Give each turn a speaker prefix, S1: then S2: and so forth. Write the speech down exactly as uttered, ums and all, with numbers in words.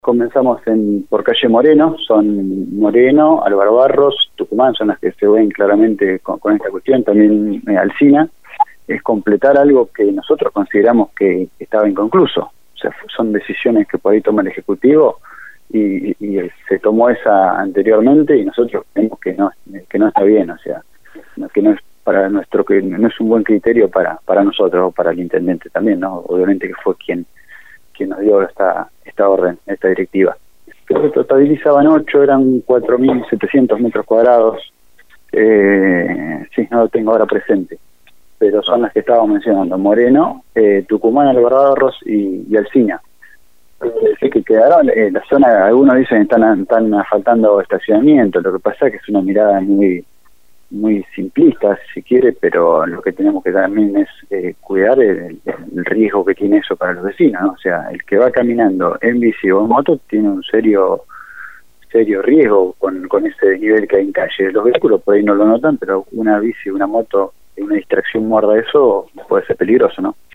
S1: Comenzamos en por calle Moreno, son Moreno, Álvaro Barros, Tucumán, son las que se ven claramente con, con esta cuestión, también eh, Alsina. Es completar algo que nosotros consideramos que estaba inconcluso. O sea, son decisiones que por ahí toma el Ejecutivo y, y se tomó esa anteriormente y nosotros creemos que no, que no está bien, o sea, que no es para nuestro, que no es un buen criterio para, para nosotros o para el intendente también, ¿no? Obviamente que fue quien, quien nos dio esta, esta orden, esta directiva. Creo que totalizaban ocho, eran cuatro mil setecientos metros cuadrados, eh, sí, no lo tengo ahora presente, pero son las que estábamos mencionando, Moreno, eh, Tucumán, Álvaro Barros y, y Alsina. Sí, que quedaron, eh, la zona, algunos dicen que están, están faltando estacionamiento, lo que pasa es que es una mirada muy muy simplista, si quiere, pero lo que tenemos que también es eh, cuidar el, el riesgo que tiene eso para los vecinos, ¿no? O sea, el que va caminando en bici o en moto tiene un serio serio riesgo con, con ese nivel que hay en calle. Los vehículos por ahí no lo notan, pero una bici, una moto, una distracción muerda eso puede ser peligroso, ¿no?